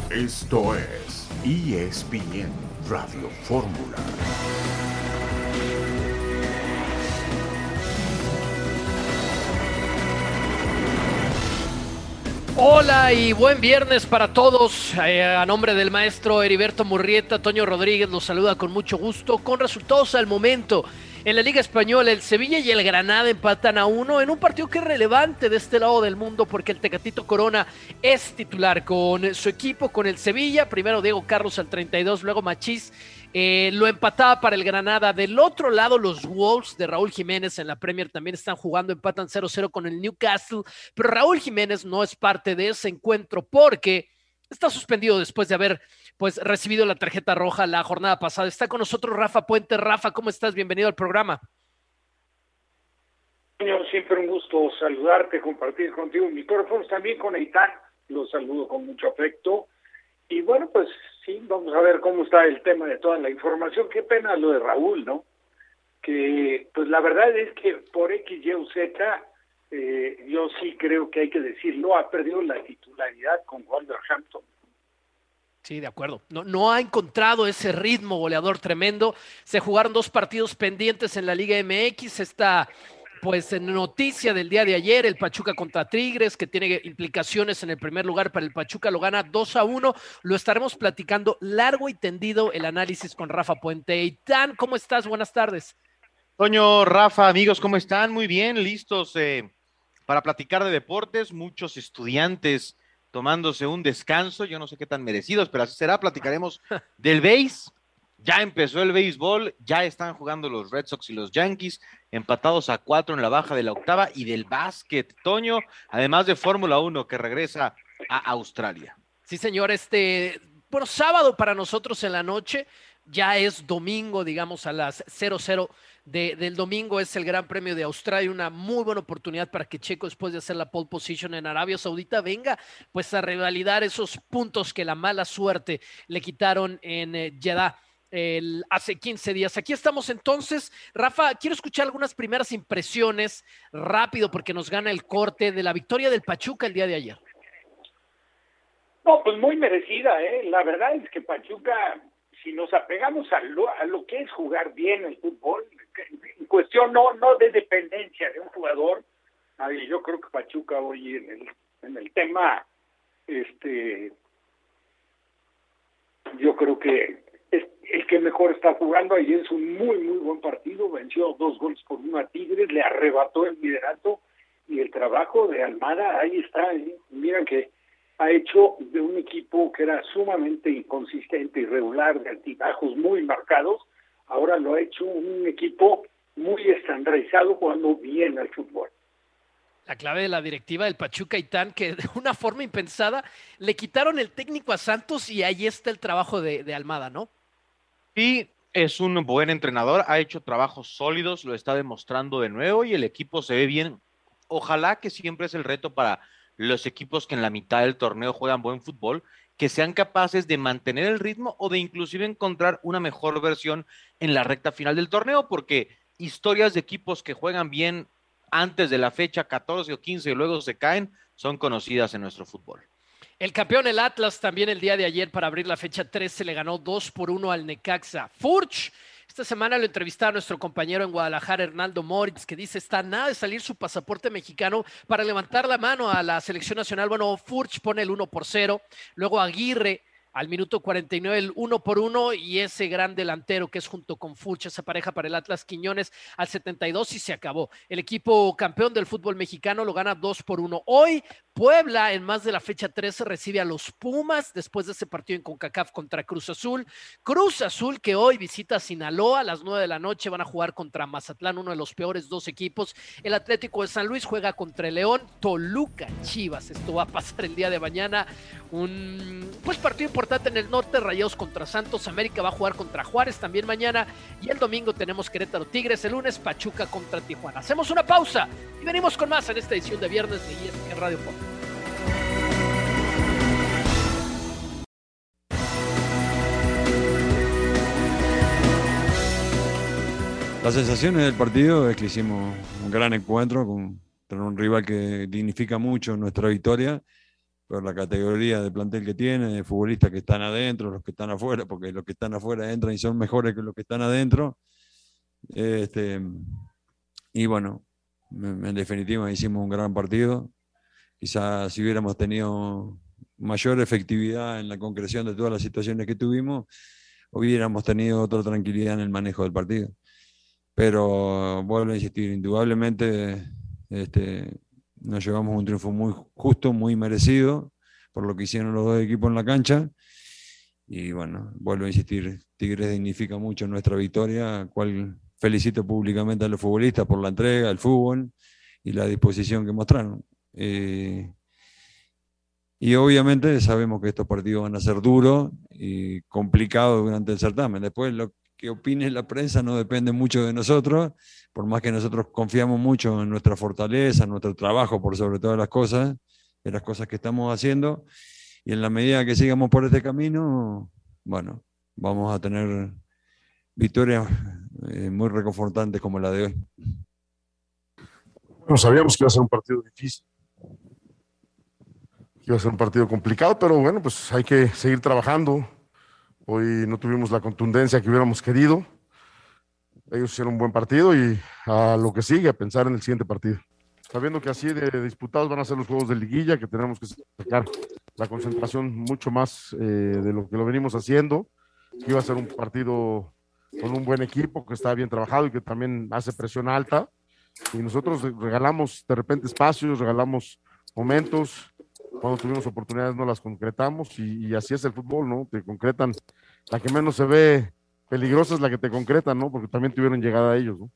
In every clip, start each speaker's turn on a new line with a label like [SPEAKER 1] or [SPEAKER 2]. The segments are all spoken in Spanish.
[SPEAKER 1] Esto es ESPN Radio Fórmula.
[SPEAKER 2] Hola y buen viernes para todos. A nombre del maestro Heriberto Murrieta, Toño Rodríguez los saluda con mucho gusto. Con resultados al momento, en la Liga Española, el Sevilla y el Granada empatan a 1 en un partido que es relevante de este lado del mundo porque el Tecatito Corona es titular con su equipo, con el Sevilla. Primero Diego Carlos al 32, luego Machís. Lo empataba para el Granada. Del otro lado, los Wolves de Raúl Jiménez en la Premier también están jugando, empatan 0-0 con el Newcastle, pero Raúl Jiménez no es parte de ese encuentro porque está suspendido después de haber recibido la tarjeta roja la jornada pasada. Está con nosotros Rafa Puente. Rafa, ¿cómo estás? Bienvenido al programa.
[SPEAKER 3] Siempre un gusto saludarte, compartir contigo micrófonos, también con Eitan, los saludo con mucho afecto. Y bueno, pues sí, vamos a ver cómo está el tema de toda la información. Qué pena lo de Raúl, ¿no? Que pues la verdad es que por X, Y o Z, yo sí creo que hay que decirlo, ha perdido la titularidad con Wolverhampton.
[SPEAKER 2] Sí, de acuerdo. No ha encontrado ese ritmo goleador tremendo. Se jugaron 2 partidos pendientes en la Liga MX. Está en noticia del día de ayer, el Pachuca contra Tigres, que tiene implicaciones en el primer lugar para el Pachuca, lo gana 2-1. Lo estaremos platicando largo y tendido el análisis con Rafa Puente. Eitan, ¿cómo estás? Buenas tardes.
[SPEAKER 4] Toño, Rafa, amigos, ¿cómo están? Muy bien, listos para platicar de deportes. Muchos estudiantes tomándose un descanso, yo no sé qué tan merecidos, pero así será. Platicaremos del béis. Ya empezó el béisbol, ya están jugando los Red Sox y los Yankees, empatados a 4 en la baja de la octava, y del básquet, Toño, además de Fórmula 1 que regresa a Australia.
[SPEAKER 2] Sí, señor, sábado para nosotros en la noche, ya es domingo, digamos a las 00 del domingo, es el Gran Premio de Australia, una muy buena oportunidad para que Checo, después de hacer la pole position en Arabia Saudita, venga a revalidar esos puntos que la mala suerte le quitaron en Jeddah hace 15 días. Aquí estamos entonces. Rafa, quiero escuchar algunas primeras impresiones rápido porque nos gana el corte de la victoria del Pachuca el día de ayer.
[SPEAKER 3] No, pues muy merecida, La verdad es que Pachuca, si nos apegamos a lo que es jugar bien el fútbol, en cuestión no de dependencia de un jugador, yo creo que Pachuca hoy en el tema, yo creo que es el que mejor está jugando. Ayer es un muy, muy buen partido, venció 2-1 a Tigres, le arrebató el liderato, y el trabajo de Almada, ahí está, Miren que ha hecho de un equipo que era sumamente inconsistente, irregular, de altibajos muy marcados, ahora lo ha hecho un equipo muy estandarizado, jugando bien al fútbol.
[SPEAKER 2] La clave de la directiva del Pachuca, Eitan, que de una forma impensada le quitaron el técnico a Santos, y ahí está el trabajo de Almada, ¿no?
[SPEAKER 4] Sí, es un buen entrenador, ha hecho trabajos sólidos, lo está demostrando de nuevo, y el equipo se ve bien. Ojalá, que siempre es el reto para los equipos que en la mitad del torneo juegan buen fútbol, que sean capaces de mantener el ritmo o de inclusive encontrar una mejor versión en la recta final del torneo, porque historias de equipos que juegan bien antes de la fecha 14 o 15 y luego se caen son conocidas en nuestro fútbol.
[SPEAKER 2] El campeón, el Atlas, también el día de ayer, para abrir la fecha 13, le ganó 2-1 al Necaxa. Furch, esta semana lo entrevistaba a nuestro compañero en Guadalajara, Hernaldo Moritz, que dice, está nada de salir su pasaporte mexicano para levantar la mano a la selección nacional. Bueno, Furch pone el 1-0, luego Aguirre al minuto 49 el 1-1, y ese gran delantero que es junto con Furch, esa pareja para el Atlas, Quiñones, al 72, y se acabó. El equipo campeón del fútbol mexicano lo gana 2-1. Hoy Puebla, en más de la fecha 13, recibe a los Pumas después de ese partido en CONCACAF contra Cruz Azul. Cruz Azul, que hoy visita Sinaloa a las 9 de la noche, van a jugar contra Mazatlán, uno de los peores 2 equipos. El Atlético de San Luis juega contra el León. Toluca, Chivas, esto va a pasar el día de mañana. Un partido importante en el norte, Rayados contra Santos. América va a jugar contra Juárez también mañana, y el domingo tenemos Querétaro Tigres, el lunes Pachuca contra Tijuana. Hacemos una pausa y venimos con más en esta edición de viernes de ESPN Radio Fórmula.
[SPEAKER 5] Las sensaciones del partido es que hicimos un gran encuentro contra un rival que dignifica mucho nuestra victoria, por la categoría de plantel que tiene, de futbolistas que están adentro, los que están afuera, porque los que están afuera entran y son mejores que los que están adentro. Y bueno, en definitiva hicimos un gran partido. Quizás si hubiéramos tenido mayor efectividad en la concreción de todas las situaciones que tuvimos, hubiéramos tenido otra tranquilidad en el manejo del partido. Pero vuelvo a insistir, indudablemente nos llevamos un triunfo muy justo, muy merecido por lo que hicieron los dos equipos en la cancha. Y bueno, vuelvo a insistir, Tigres dignifica mucho nuestra victoria, cual felicito públicamente a los futbolistas por la entrega, el fútbol y la disposición que mostraron. Y obviamente sabemos que estos partidos van a ser duros y complicados durante el certamen. Después lo que opine la prensa no depende mucho de nosotros, por más que nosotros confiamos mucho en nuestra fortaleza, en nuestro trabajo por sobre todas las cosas, de las cosas que estamos haciendo. Y en la medida que sigamos por este camino, bueno, vamos a tener victorias muy reconfortantes como la de hoy.
[SPEAKER 6] Bueno, sabíamos que iba a ser un partido difícil, que iba a ser un partido complicado, pero bueno, pues hay que seguir trabajando. Hoy no tuvimos la contundencia que hubiéramos querido. Ellos hicieron un buen partido y a lo que sigue, a pensar en el siguiente partido. Sabiendo que así de disputados van a ser los juegos de liguilla, que tenemos que sacar la concentración mucho más de lo que lo venimos haciendo. Iba a ser un partido con un buen equipo que está bien trabajado y que también hace presión alta. Y nosotros regalamos de repente espacios, regalamos momentos. Cuando tuvimos oportunidades no las concretamos y así es el fútbol, ¿no? Te concretan. La que menos se ve peligrosa es la que te concretan, ¿no? Porque también tuvieron llegada a ellos, ¿no?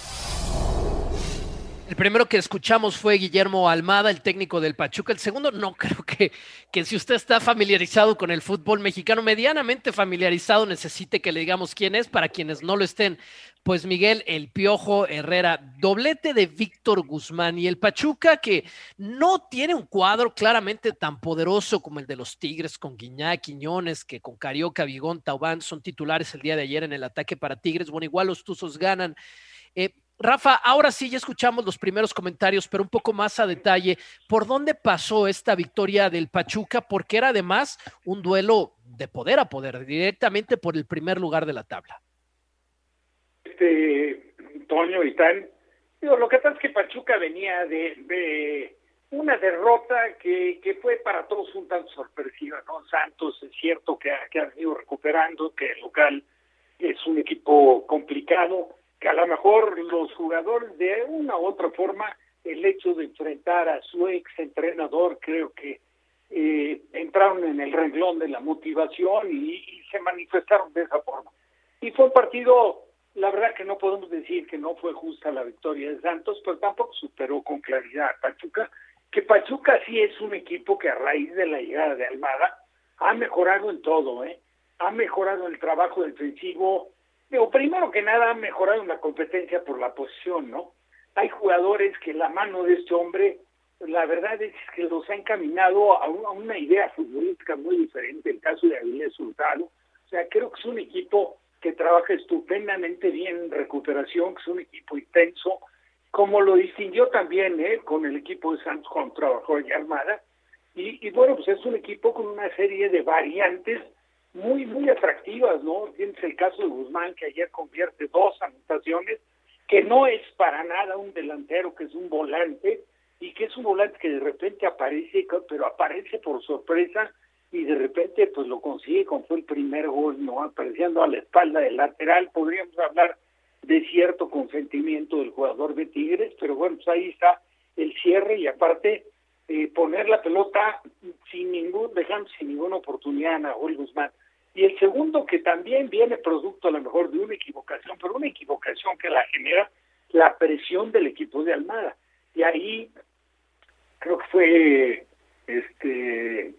[SPEAKER 2] El primero que escuchamos fue Guillermo Almada, el técnico del Pachuca. El segundo, no creo que si usted está familiarizado con el fútbol mexicano, medianamente familiarizado, necesite que le digamos quién es, para quienes no lo estén. Pues Miguel El Piojo Herrera, doblete de Víctor Guzmán, y el Pachuca, que no tiene un cuadro claramente tan poderoso como el de los Tigres, con Guiñac, Quiñones, que con Carioca, Vigón, Taubán son titulares el día de ayer en el ataque para Tigres. Bueno, igual los Tuzos ganan. Rafa, ahora sí ya escuchamos los primeros comentarios, pero un poco más a detalle, ¿por dónde pasó esta victoria del Pachuca? Porque era además un duelo de poder a poder, directamente por el primer lugar de la tabla.
[SPEAKER 3] Toño y Tan, lo que pasa es que Pachuca venía de una derrota que fue para todos un tanto sorpresiva, ¿no? Santos es cierto que ha ido recuperando, que el local es un equipo complicado, que a lo mejor los jugadores de una u otra forma, el hecho de enfrentar a su ex entrenador, creo que entraron en el renglón de la motivación y se manifestaron de esa forma. Y fue un partido, la verdad que no podemos decir que no fue justa la victoria de Santos, pero tampoco superó con claridad a Pachuca, que Pachuca sí es un equipo que a raíz de la llegada de Almada ha mejorado en todo, ha mejorado el trabajo defensivo. Primero que nada, ha mejorado en la competencia por la posición, ¿no? Hay jugadores que la mano de este hombre, la verdad es que los ha encaminado a una idea futbolística muy diferente. El caso de Avilés Hurtado. O sea, creo que es un equipo que trabaja estupendamente bien en recuperación, que es un equipo intenso, como lo distinguió también con el equipo de Santos cuando trabajó en Armada. Y bueno, pues es un equipo con una serie de variantes muy, muy atractivas, ¿no? Tienes el caso de Guzmán, que ayer convierte 2 anotaciones, que no es para nada un delantero, que es un volante, y que es un volante que de repente aparece, pero aparece por sorpresa, y de repente pues lo consigue como fue el primer gol, ¿no? Apareciendo a la espalda del lateral. Podríamos hablar de cierto consentimiento del jugador de Tigres, pero bueno, pues ahí está el cierre, y aparte poner la pelota dejando sin ninguna oportunidad a Nahuel Guzmán. Y el segundo, que también viene producto a lo mejor de una equivocación, pero una equivocación que la genera la presión del equipo de Almada. Y ahí creo que fue de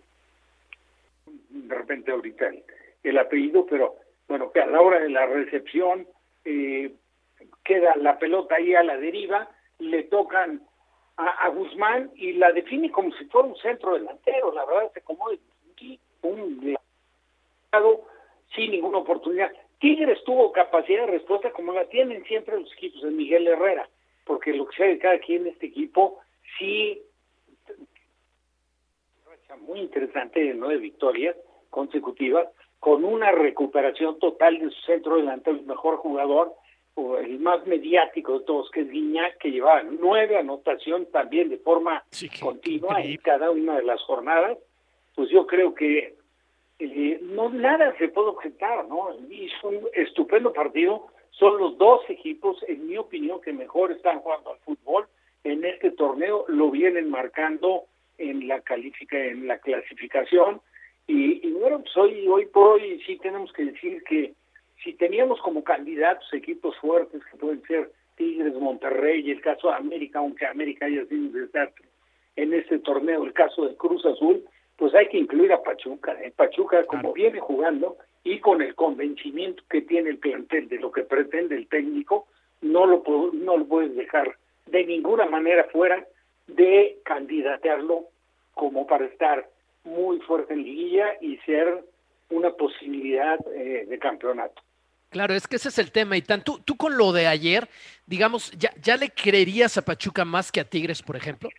[SPEAKER 3] repente ahorita el apellido, pero bueno, que a la hora de la recepción queda la pelota ahí a la deriva, le tocan a Guzmán y la define como si fuera un centro delantero. La verdad es como un lado sin ninguna oportunidad. Tigres tuvo capacidad de respuesta como la tienen siempre los equipos de Miguel Herrera, porque lo que sea de cada quien en este equipo sí racha muy interesante de 9 victorias consecutivas, con una recuperación total de su centro delantero, el mejor jugador, o el más mediático de todos, que es Guiñac, que llevaba 9 anotaciones también de forma continua en cada una de las jornadas. Pues yo creo que no nada se puede objetar, ¿no? Hizo un estupendo partido. Son los 2 equipos, en mi opinión, que mejor están jugando al fútbol en este torneo. Lo vienen marcando en la clasificación. Y bueno, pues hoy por hoy sí tenemos que decir que si teníamos como candidatos equipos fuertes que pueden ser Tigres, Monterrey, y el caso de América, aunque América haya sido un desastre en este torneo, el caso de Cruz Azul, pues hay que incluir a Pachuca. Pachuca, como viene jugando y con el convencimiento que tiene el plantel de lo que pretende el técnico, no lo puedes dejar de ninguna manera fuera de candidatearlo como para estar muy fuerte en liguilla y ser una posibilidad de campeonato.
[SPEAKER 2] Claro, es que ese es el tema, Itán. Tú con lo de ayer, digamos, ¿ya le creerías a Pachuca más que a Tigres, por ejemplo?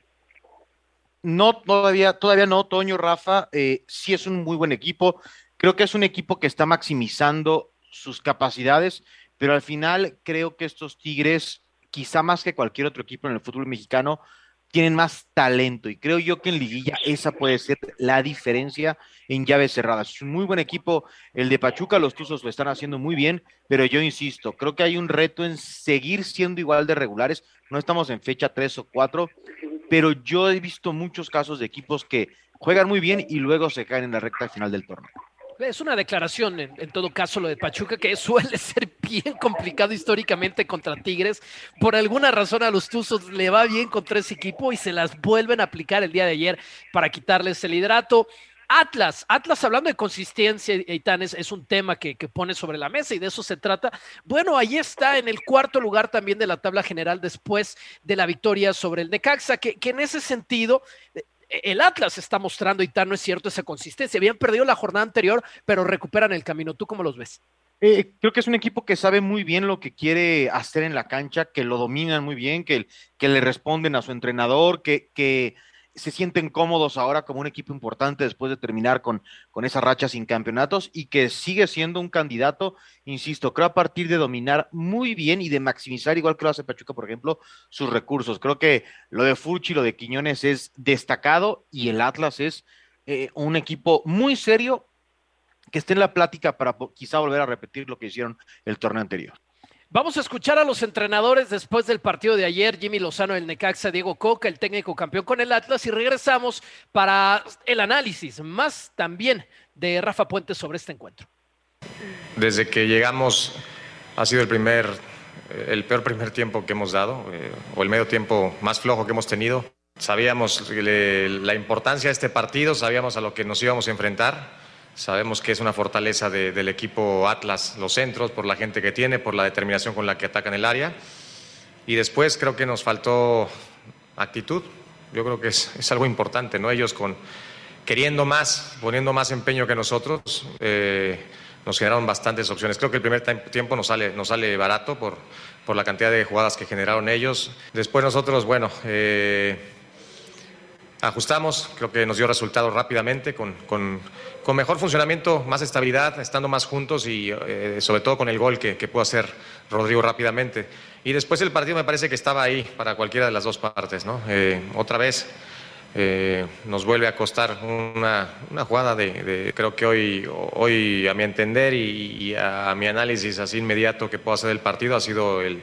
[SPEAKER 4] No, todavía no, Toño, Rafa, sí es un muy buen equipo. Creo que es un equipo que está maximizando sus capacidades, pero al final creo que estos Tigres, quizá más que cualquier otro equipo en el fútbol mexicano, tienen más talento y creo yo que en liguilla esa puede ser la diferencia en llaves cerradas. Es un muy buen equipo el de Pachuca, los Tuzos lo están haciendo muy bien, pero yo insisto, creo que hay un reto en seguir siendo igual de regulares. No estamos en fecha 3 o 4, pero yo he visto muchos casos de equipos que juegan muy bien y luego se caen en la recta final del torneo.
[SPEAKER 2] Es una declaración, en todo caso, lo de Pachuca, que suele ser bien complicado históricamente contra Tigres. Por alguna razón a los Tuzos le va bien contra ese equipo y se las vuelven a aplicar el día de ayer para quitarles el liderato. Atlas, hablando de consistencia, Itán, es un tema que pone sobre la mesa y de eso se trata. Bueno, ahí está en el 4º lugar también de la tabla general después de la victoria sobre el Necaxa, que en ese sentido el Atlas está mostrando, Itán, no es cierto, esa consistencia. Habían perdido la jornada anterior, pero recuperan el camino. ¿Tú cómo los ves?
[SPEAKER 4] Creo que es un equipo que sabe muy bien lo que quiere hacer en la cancha, que lo dominan muy bien, que le responden a su entrenador, que se sienten cómodos ahora como un equipo importante después de terminar con esa racha sin campeonatos y que sigue siendo un candidato, insisto, creo a partir de dominar muy bien y de maximizar, igual que lo hace Pachuca, por ejemplo, sus recursos. Creo que lo de Furch y lo de Quiñones es destacado y el Atlas es un equipo muy serio que esté en la plática para quizá volver a repetir lo que hicieron el torneo anterior.
[SPEAKER 2] Vamos a escuchar a los entrenadores después del partido de ayer, Jimmy Lozano del Necaxa, Diego Coca, el técnico campeón con el Atlas, y regresamos para el análisis, más también de Rafa Puente sobre este encuentro.
[SPEAKER 7] Desde que llegamos ha sido el peor primer tiempo que hemos dado, o el medio tiempo más flojo que hemos tenido. Sabíamos la importancia de este partido, sabíamos a lo que nos íbamos a enfrentar. Sabemos que es una fortaleza del equipo Atlas, los centros, por la gente que tiene, por la determinación con la que atacan el área. Y después creo que nos faltó actitud. Yo creo que es algo importante, ¿no? Ellos queriendo más, poniendo más empeño que nosotros, nos generaron bastantes opciones. Creo que el primer tiempo nos sale barato por la cantidad de jugadas que generaron ellos. Después nosotros, bueno, ajustamos, creo que nos dio resultados rápidamente, con mejor funcionamiento, más estabilidad, estando más juntos y sobre todo con el gol que pudo hacer Rodrigo rápidamente. Y después el partido me parece que estaba ahí para cualquiera de las dos partes, ¿no? Otra vez nos vuelve a costar una jugada creo que hoy a mi entender y a mi análisis así inmediato que puedo hacer del partido ha sido el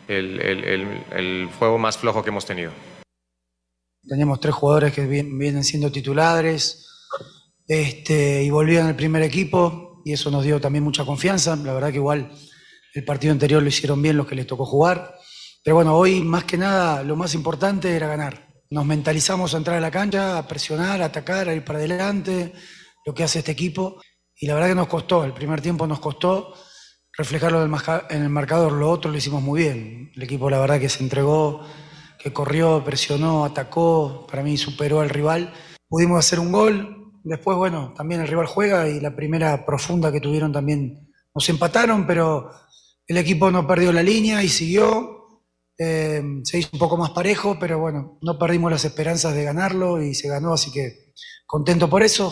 [SPEAKER 7] juego más flojo que hemos tenido.
[SPEAKER 8] Teníamos 3 jugadores que vienen siendo titulares y volvían al primer equipo y eso nos dio también mucha confianza. La verdad que igual el partido anterior lo hicieron bien los que les tocó jugar. Pero bueno, hoy más que nada lo más importante era ganar. Nos mentalizamos a entrar a la cancha, a presionar, a atacar, a ir para adelante, lo que hace este equipo. Y la verdad que nos costó, el primer tiempo nos costó reflejarlo en el marcador. Lo otro lo hicimos muy bien. El equipo la verdad que se entregó, que corrió, presionó, atacó, para mí superó al rival. Pudimos hacer un gol, después, bueno, también el rival juega y la primera profunda que tuvieron también nos empataron, pero el equipo no perdió la línea y siguió. Se hizo un poco más parejo, pero bueno, no perdimos las esperanzas de ganarlo y se ganó, así que contento por eso.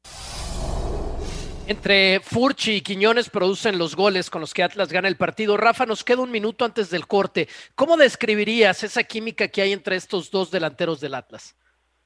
[SPEAKER 2] Entre Furch y Quiñones producen los goles con los que Atlas gana el partido. Rafa, nos queda un minuto antes del corte. ¿Cómo describirías esa química que hay entre estos dos delanteros del Atlas?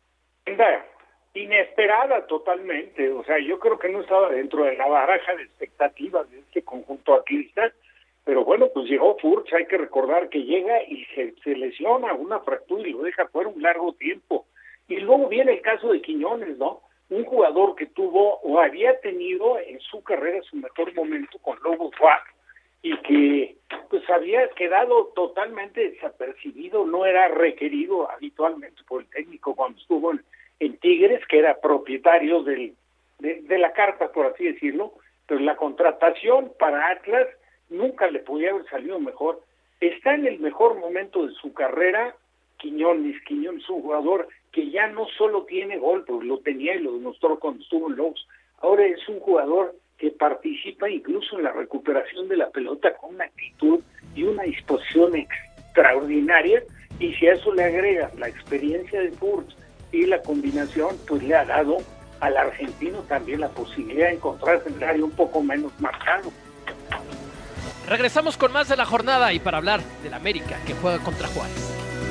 [SPEAKER 3] Inesperada totalmente. O sea, yo creo que no estaba dentro de la baraja de expectativas de este conjunto atlista. Pero bueno, pues llegó Furch, hay que recordar que llega y se lesiona una fractura y lo deja fuera un largo tiempo. Y luego viene el caso de Quiñones, ¿no? Un jugador que tuvo o había tenido en su carrera su mejor momento con Lobos WAC y que pues había quedado totalmente desapercibido, no era requerido habitualmente por el técnico cuando estuvo en Tigres, que era propietario de la carta, por así decirlo, pero la contratación para Atlas nunca le podía haber salido mejor. Está en el mejor momento de su carrera. Quiñones es un jugador que ya no solo tiene gol, pues lo tenía y lo demostró cuando estuvo en Lobos. Ahora es un jugador que participa incluso en la recuperación de la pelota con una actitud y una disposición extraordinaria, y si a eso le agregas la experiencia de Furch y la combinación, pues le ha dado al argentino también la posibilidad de encontrarse en el área un poco menos marcado.
[SPEAKER 2] Regresamos con más de la jornada y para hablar del América que juega contra Juárez.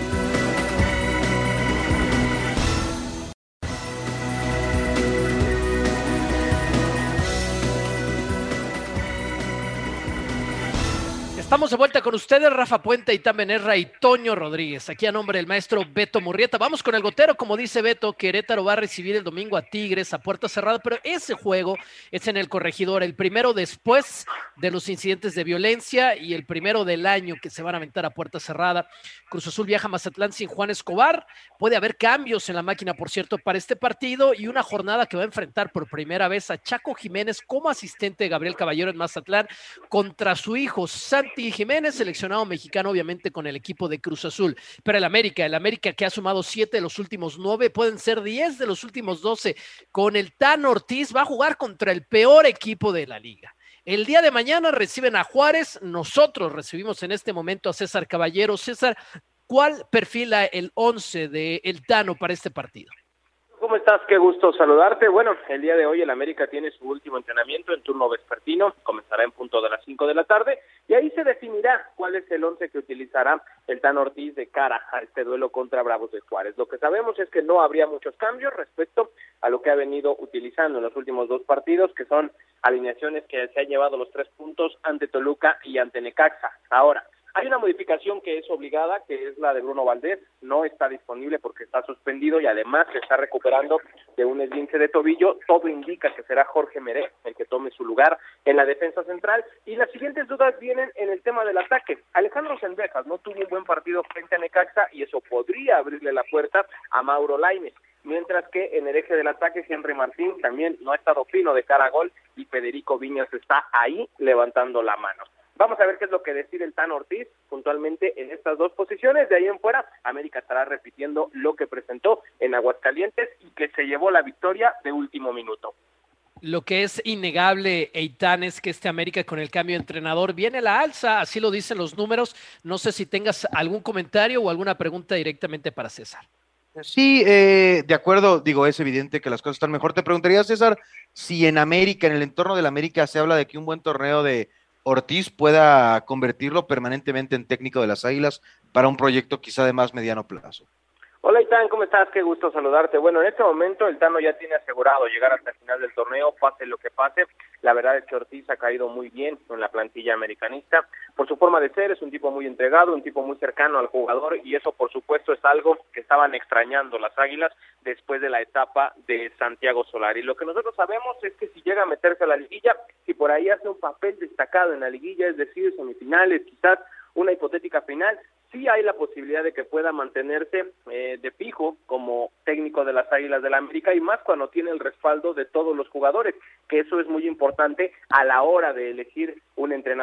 [SPEAKER 2] Estamos de vuelta con ustedes, Rafa Puente, Itán Benerra y Toño Rodríguez, aquí a nombre del maestro Beto Murrieta. Vamos con el gotero, como dice Beto. Querétaro va a recibir el domingo a Tigres a puerta cerrada, pero ese juego es en el Corregidor, el primero después de los incidentes de violencia y el primero del año que se van a aventar a puerta cerrada. Cruz Azul viaja a Mazatlán sin Juan Escobar. Puede haber cambios en la máquina, por cierto, para este partido, y una jornada que va a enfrentar por primera vez a Chaco Jiménez como asistente de Gabriel Caballero en Mazatlán contra su hijo Santi Jiménez, seleccionado mexicano obviamente con el equipo de Cruz Azul. Pero el América que ha sumado 7 de los últimos 9, pueden ser 10 de los últimos 12, con el Tan Ortiz, va a jugar contra el peor equipo de la liga. El día de mañana reciben a Juárez, nosotros recibimos en este momento a César Caballero. César, ¿cuál perfila el 11 de el Tano para este partido?
[SPEAKER 9] ¿Cómo estás? Qué gusto saludarte. Bueno, el día de hoy el América tiene su último entrenamiento en turno vespertino, comenzará en punto de las 5 de la tarde, y ahí se definirá cuál es el 11 que utilizará el Tan Ortiz de cara a este duelo contra Bravos de Juárez. Lo que sabemos es que no habría muchos cambios respecto a lo que ha venido utilizando en los últimos 2 partidos, que son alineaciones que se han llevado los 3 puntos ante Toluca y ante Necaxa. Ahora, hay una modificación que es obligada, que es la de Bruno Valdés. No está disponible porque está suspendido y además se está recuperando de un esguince de tobillo. Todo indica que será Jorge Meré el que tome su lugar en la defensa central. Y las siguientes dudas vienen en el tema del ataque. Alejandro Sendejas no tuvo un buen partido frente a Necaxa y eso podría abrirle la puerta a Mauro Lainez. Mientras que en el eje del ataque Henry Martín también no ha estado fino de cara a gol y Federico Viñas está ahí levantando la mano. Vamos a ver qué es lo que decide el Tan Ortiz puntualmente en estas 2 posiciones. De ahí en fuera, América estará repitiendo lo que presentó en Aguascalientes y que se llevó la victoria de último minuto.
[SPEAKER 2] Lo que es innegable, Eitan, es que este América con el cambio de entrenador viene a la alza, así lo dicen los números. No sé si tengas algún comentario o alguna pregunta directamente para César.
[SPEAKER 4] Sí, de acuerdo, digo, es evidente que las cosas están mejor. Te preguntaría, César, si en América, en el entorno del América, se habla de que un buen torneo de Ortiz pueda convertirlo permanentemente en técnico de las Águilas para un proyecto quizá de más mediano plazo.
[SPEAKER 9] Hola Itán, ¿cómo estás? Qué gusto saludarte. Bueno, en este momento el Tano ya tiene asegurado llegar hasta el final del torneo, pase lo que pase. La verdad es que Ortiz ha caído muy bien en la plantilla americanista. Por su forma de ser, es un tipo muy entregado, un tipo muy cercano al jugador, y eso por supuesto es algo que estaban extrañando las Águilas después de la etapa de Santiago Solari. Lo que nosotros sabemos es que si llega a meterse a la liguilla, si por ahí hace un papel destacado en la liguilla, es decir, semifinales, quizás una hipotética final, sí hay la posibilidad de que pueda mantenerse de fijo como técnico de las Águilas del América, y más cuando tiene el respaldo de todos los jugadores, que eso es muy importante a la hora de elegir un entrenador.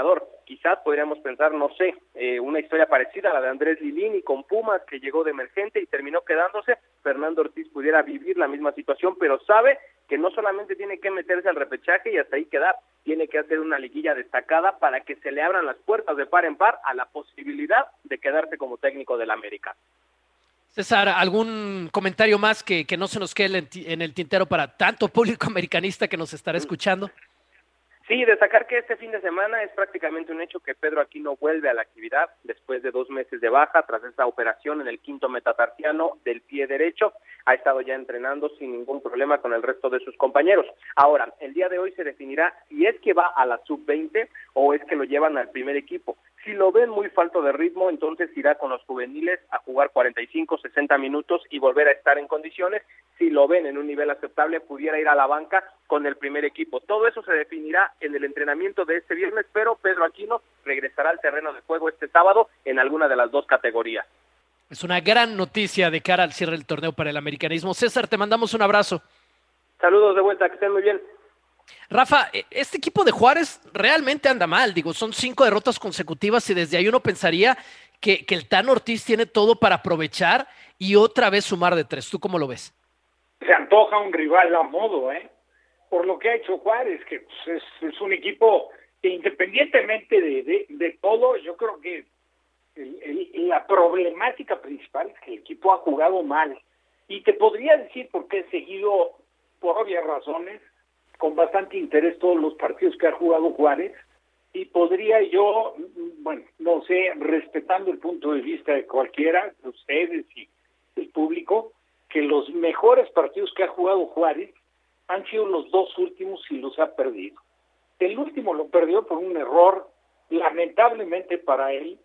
[SPEAKER 9] quizás podríamos pensar, no sé, una historia parecida a la de Andrés Lilini con Pumas, que llegó de emergente y terminó quedándose. Fernando Ortiz pudiera vivir la misma situación, pero sabe que no solamente tiene que meterse al repechaje y hasta ahí quedar, tiene que hacer una liguilla destacada para que se le abran las puertas de par en par a la posibilidad de quedarse como técnico del América.
[SPEAKER 2] César, ¿algún comentario más que no se nos quede en el tintero para tanto público americanista que nos estará escuchando?
[SPEAKER 9] Sí, destacar que este fin de semana es prácticamente un hecho que Pedro Aquino vuelve a la actividad después de 2 meses de baja tras esta operación en el quinto metatarsiano del pie derecho. Ha estado ya entrenando sin ningún problema con el resto de sus compañeros. Ahora, el día de hoy se definirá si es que va a la sub-20 o es que lo llevan al primer equipo. Si lo ven muy falto de ritmo, entonces irá con los juveniles a jugar 45, 60 minutos y volver a estar en condiciones. Si lo ven en un nivel aceptable, pudiera ir a la banca con el primer equipo. Todo eso se definirá en el entrenamiento de este viernes, pero Pedro Aquino regresará al terreno de juego este sábado en alguna de las 2 categorías.
[SPEAKER 2] Es una gran noticia de cara al cierre del torneo para el americanismo. César, te mandamos un abrazo.
[SPEAKER 9] Saludos de vuelta, que estén muy bien.
[SPEAKER 2] Rafa, este equipo de Juárez realmente anda mal, son 5 derrotas consecutivas y desde ahí uno pensaría que el Tan Ortiz tiene todo para aprovechar y otra vez sumar de 3. ¿Tú cómo lo ves?
[SPEAKER 3] Se antoja un rival a modo, por lo que ha hecho Juárez, que pues, es un equipo que independientemente de todo, yo creo que la problemática principal es que el equipo ha jugado mal. Y te podría decir por qué he seguido, por obvias razones, con bastante interés todos los partidos que ha jugado Juárez, y podría yo, bueno, no sé, respetando el punto de vista de cualquiera, de ustedes y el público, que los mejores partidos que ha jugado Juárez han sido los 2 últimos y los ha perdido. El último lo perdió por un error, lamentablemente para él,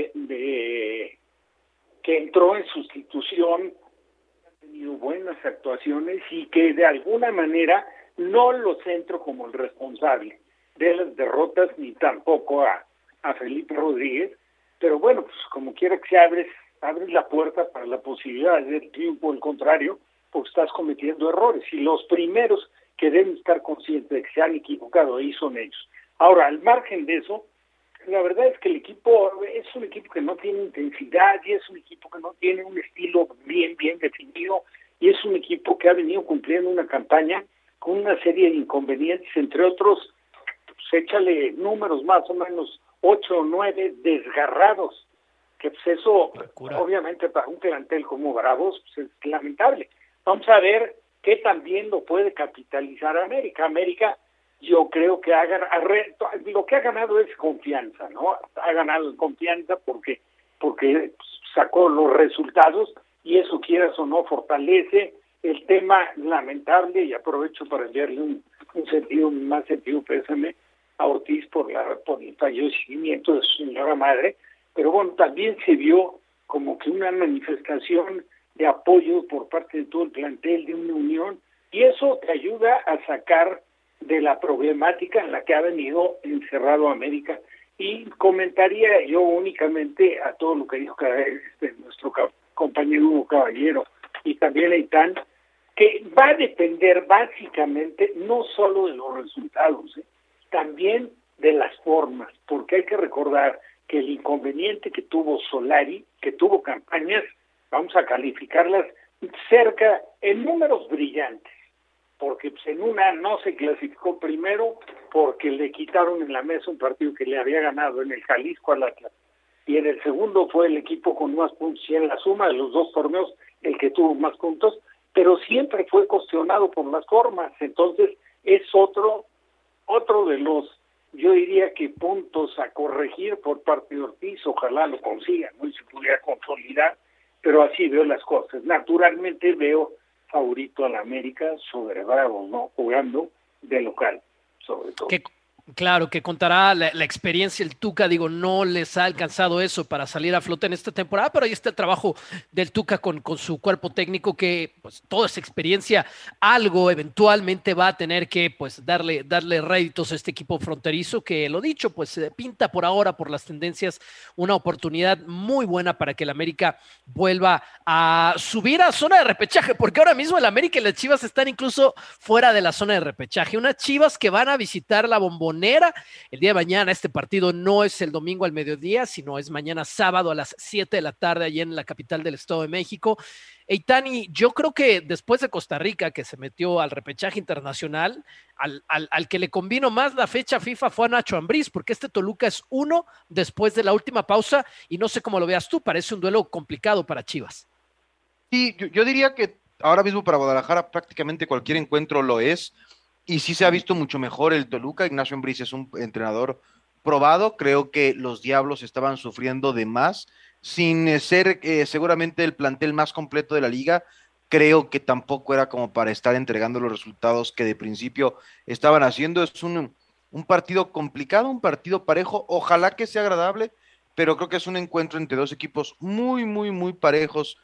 [SPEAKER 3] de que entró en sustitución, ha tenido buenas actuaciones y que de alguna manera no lo centro como el responsable de las derrotas, ni tampoco a Felipe Rodríguez, pero bueno, pues como quiera que se abres la puerta para la posibilidad de triunfo, al contrario, porque estás cometiendo errores, y los primeros que deben estar conscientes de que se han equivocado ahí son ellos. Ahora, al margen de eso, la verdad es que el equipo es un equipo que no tiene intensidad, y es un equipo que no tiene un estilo bien definido, y es un equipo que ha venido cumpliendo una campaña con una serie de inconvenientes, entre otros, pues échale números más o menos 8 o 9 desgarrados, que pues eso, obviamente para un plantel como Bravos, pues es lamentable. Vamos a ver qué también lo puede capitalizar América. América, yo creo que lo que ha ganado es confianza, ¿no? Ha ganado confianza porque sacó los resultados, y eso, quieras o no, fortalece el tema lamentable, y aprovecho para enviarle más sentido pésame a Ortiz por el fallecimiento de su señora madre, pero bueno, también se vio como que una manifestación de apoyo por parte de todo el plantel, de una unión, y eso te ayuda a sacar de la problemática en la que ha venido encerrado América. Y comentaría yo únicamente a todo lo que dijo nuestro compañero Hugo Caballero y también Aitán, que va a depender básicamente no solo de los resultados, también de las formas, porque hay que recordar que el inconveniente que tuvo Solari, que tuvo campañas, vamos a calificarlas cerca, en números brillantes, porque pues, en una no se clasificó primero porque le quitaron en la mesa un partido que le había ganado en el Jalisco al Atlas, y en el segundo fue el equipo con más puntos, y en la suma de los 2 torneos el que tuvo más puntos, pero siempre fue cuestionado por las formas. Entonces es otro de los, yo diría que puntos a corregir por parte de Ortiz. Ojalá lo consiga, ¿no? Y se pudiera consolidar, pero así veo las cosas. Naturalmente veo favorito a la América sobre Bravos, ¿no? Jugando de local, sobre todo.
[SPEAKER 2] Claro, que contará la experiencia el Tuca, no les ha alcanzado eso para salir a flote en esta temporada, pero ahí está el trabajo del Tuca con su cuerpo técnico, que pues toda esa experiencia algo eventualmente va a tener que pues darle réditos a este equipo fronterizo, que lo dicho, pues pinta por ahora, por las tendencias, una oportunidad muy buena para que el América vuelva a subir a zona de repechaje, porque ahora mismo el América y las Chivas están incluso fuera de la zona de repechaje, unas Chivas que van a visitar la Bombonera Bombonera. El día de mañana este partido no es el domingo al mediodía, sino es mañana sábado a las 7 de la tarde allí en la capital del Estado de México. Eitani, yo creo que después de Costa Rica, que se metió al repechaje internacional, al que le convino más la fecha FIFA fue a Nacho Ambriz, porque este Toluca es uno después de la última pausa, y no sé cómo lo veas tú, parece un duelo complicado para Chivas.
[SPEAKER 4] Sí, yo diría que ahora mismo para Guadalajara prácticamente cualquier encuentro lo es, y sí se ha visto mucho mejor el Toluca. Ignacio Ambriz es un entrenador probado, creo que los Diablos estaban sufriendo de más, sin ser seguramente el plantel más completo de la liga. Creo que tampoco era como para estar entregando los resultados que de principio estaban haciendo. Es un partido complicado, un partido parejo, ojalá que sea agradable, pero creo que es un encuentro entre dos equipos muy, muy, muy parejos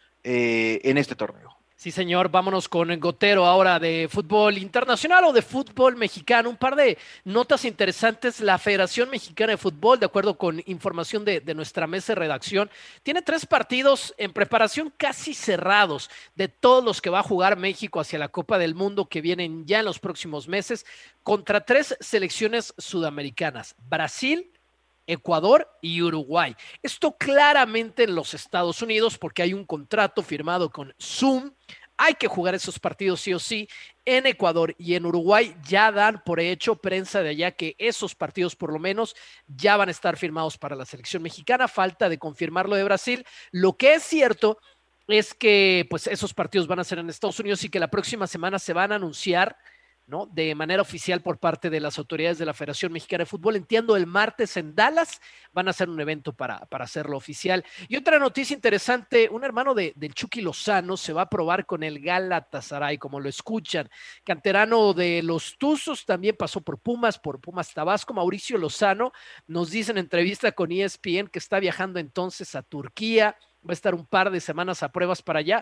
[SPEAKER 4] en este torneo.
[SPEAKER 2] Sí, señor, vámonos con el gotero ahora de fútbol internacional o de fútbol mexicano. Un par de notas interesantes. La Federación Mexicana de Fútbol, de acuerdo con información de nuestra mesa de redacción, tiene 3 partidos en preparación casi cerrados de todos los que va a jugar México hacia la Copa del Mundo, que vienen ya en los próximos meses, contra 3 selecciones sudamericanas: Brasil, Ecuador y Uruguay. Esto claramente en los Estados Unidos, porque hay un contrato firmado con Zoom. Hay que jugar esos partidos sí o sí. En Ecuador y en Uruguay ya dan por hecho, prensa de allá, que esos partidos por lo menos ya van a estar firmados para la selección mexicana. Falta de confirmar lo de Brasil. Lo que es cierto es que pues esos partidos van a ser en Estados Unidos y que la próxima semana se van a anunciar, ¿no?, de manera oficial por parte de las autoridades de la Federación Mexicana de Fútbol. Entiendo, el martes en Dallas van a hacer un evento para hacerlo oficial. Y otra noticia interesante: un hermano del Chucky Lozano se va a probar con el Galatasaray, como lo escuchan. Canterano de los Tuzos, también pasó por Pumas Tabasco. Mauricio Lozano nos dice en entrevista con ESPN que está viajando entonces a Turquía. Va a estar un par de semanas a prueba para allá,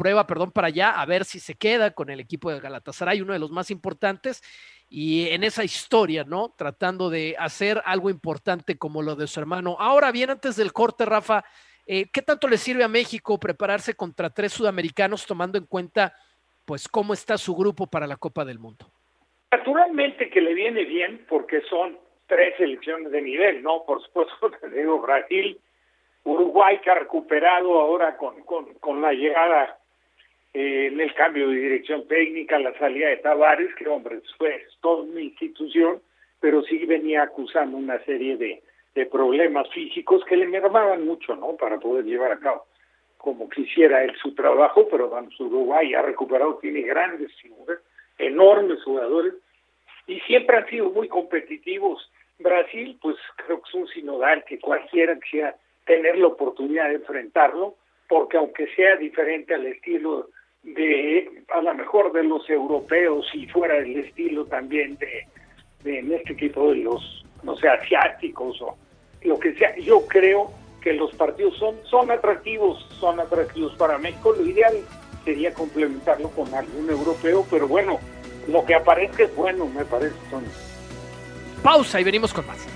[SPEAKER 2] a ver si se queda con el equipo de Galatasaray, uno de los más importantes, y en esa historia, ¿no?, tratando de hacer algo importante como lo de su hermano. Ahora bien, antes del corte, Rafa, ¿qué tanto le sirve a México prepararse contra 3 sudamericanos, tomando en cuenta, pues, cómo está su grupo para la Copa del Mundo?
[SPEAKER 3] Naturalmente que le viene bien, porque son 3 selecciones de nivel, ¿no? Por supuesto, te digo, Brasil, Uruguay, que ha recuperado ahora con la llegada en el cambio de dirección técnica, la salida de Tavares, que hombre, fue toda una institución, pero sí venía acusando una serie de problemas físicos que le mermaban mucho, ¿no?, para poder llevar a cabo como quisiera él su trabajo. Pero vamos, Uruguay ha recuperado, tiene grandes figuras, enormes jugadores, y siempre han sido muy competitivos. Brasil, pues creo que es un sinodal que cualquiera quisiera tener la oportunidad de enfrentarlo, porque aunque sea diferente al estilo a lo mejor de los europeos, y fuera el estilo también de en este tipo de los, no sé, asiáticos o lo que sea, yo creo que los partidos son atractivos para México. Lo ideal sería complementarlo con algún europeo, pero bueno, lo que aparezca es bueno, me parece, Tony.
[SPEAKER 2] Pausa y venimos con más.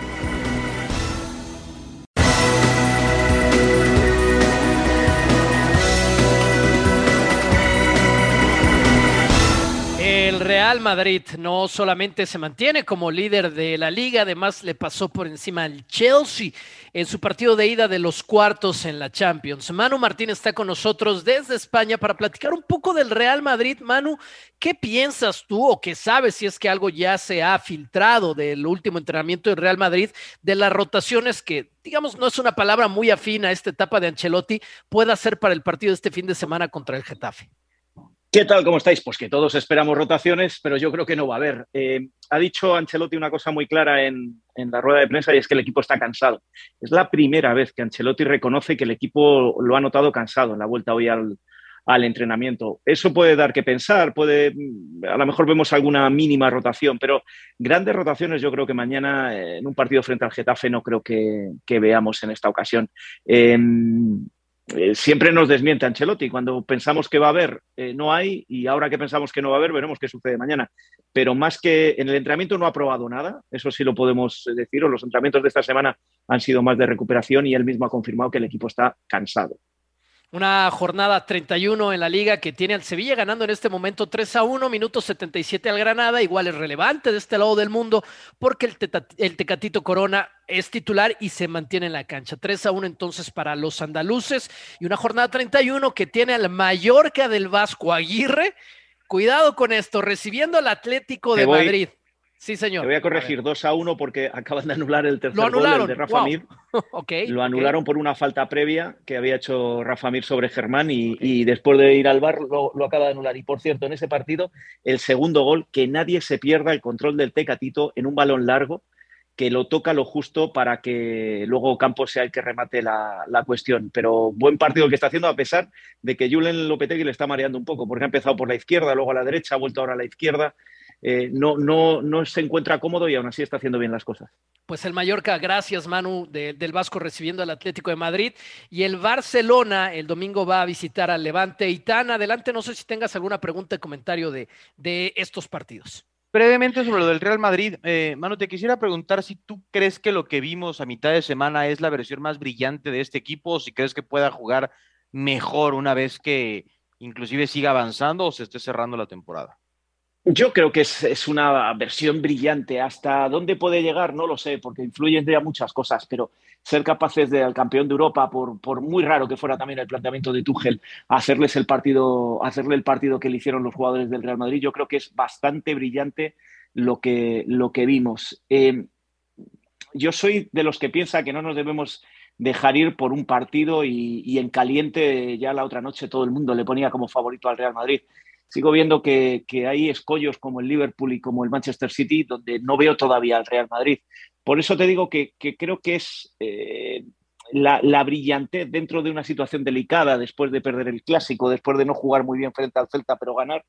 [SPEAKER 2] El Real Madrid no solamente se mantiene como líder de la liga, además le pasó por encima al Chelsea en su partido de ida de los cuartos en la Champions. Manu Martín está con nosotros desde España para platicar un poco del Real Madrid. Manu, ¿qué piensas tú, o qué sabes, si es que algo ya se ha filtrado del último entrenamiento del Real Madrid, de las rotaciones que, digamos, no es una palabra muy afín a esta etapa de Ancelotti, pueda hacer para el partido de este fin de semana contra el Getafe?
[SPEAKER 10] ¿Qué tal? ¿Cómo estáis? Pues que todos esperamos rotaciones, pero yo creo que no va a haber. Ha dicho Ancelotti una cosa muy clara en la rueda de prensa, y es que el equipo está cansado. Es la primera vez que Ancelotti reconoce que el equipo lo ha notado cansado en la vuelta hoy al entrenamiento. Eso puede dar que pensar, a lo mejor vemos alguna mínima rotación, pero grandes rotaciones yo creo que mañana en un partido frente al Getafe no creo que veamos en esta ocasión. Siempre nos desmiente Ancelotti. Cuando pensamos que va a haber, no hay, y ahora que pensamos que no va a haber, veremos qué sucede mañana. Pero más que en el entrenamiento no ha probado nada, eso sí lo podemos decir, o los entrenamientos de esta semana han sido más de recuperación, y él mismo ha confirmado que el equipo está cansado.
[SPEAKER 2] Una jornada 31 en la liga que tiene al Sevilla ganando en este momento 3-1, minuto 77 al Granada. Igual es relevante de este lado del mundo porque el Tecatito Corona es titular y se mantiene en la cancha. 3-1 entonces para los andaluces y una jornada 31 que tiene al Mallorca del Vasco Aguirre. Cuidado con esto, recibiendo al Atlético de Madrid. Sí, señor.
[SPEAKER 10] Te voy a corregir, 2-1 porque acaban de anular el tercer gol, el de Rafa Mir. Lo anularon por una falta previa que había hecho Rafa Mir sobre Germán y después de ir al VAR lo acaba de anular. Y por cierto, en ese partido, el segundo gol, que nadie se pierda el control del Tecatito en un balón largo, que lo toca lo justo para que luego Campos sea el que remate la cuestión. Pero buen partido el que está haciendo, a pesar de que Julen Lopetegui le está mareando un poco, porque ha empezado por la izquierda, luego a la derecha, ha vuelto ahora a la izquierda. No se encuentra cómodo y aún así está haciendo bien las cosas.
[SPEAKER 2] Pues el Mallorca, gracias Manu, del Vasco recibiendo al Atlético de Madrid, y el Barcelona el domingo va a visitar al Levante. Itán, adelante, no sé si tengas alguna pregunta o comentario de estos partidos.
[SPEAKER 4] Brevemente sobre lo del Real Madrid, Manu, te quisiera preguntar si tú crees que lo que vimos a mitad de semana es la versión más brillante de este equipo, o si crees que pueda jugar mejor una vez que inclusive siga avanzando o se esté cerrando la temporada.
[SPEAKER 10] Yo creo que es una versión brillante. ¿Hasta dónde puede llegar? No lo sé, porque influyen ya muchas cosas, pero ser capaces de al campeón de Europa, por muy raro que fuera también el planteamiento de Tuchel, hacerle el partido que le hicieron los jugadores del Real Madrid, yo creo que es bastante brillante lo que vimos. Yo soy de los que piensa que no nos debemos dejar ir por un partido y en caliente ya la otra noche todo el mundo le ponía como favorito al Real Madrid. Sigo viendo que hay escollos como el Liverpool y como el Manchester City donde no veo todavía al Real Madrid. Por eso te digo que creo que es la brillantez dentro de una situación delicada después de perder el Clásico, después de no jugar muy bien frente al Celta, pero ganar.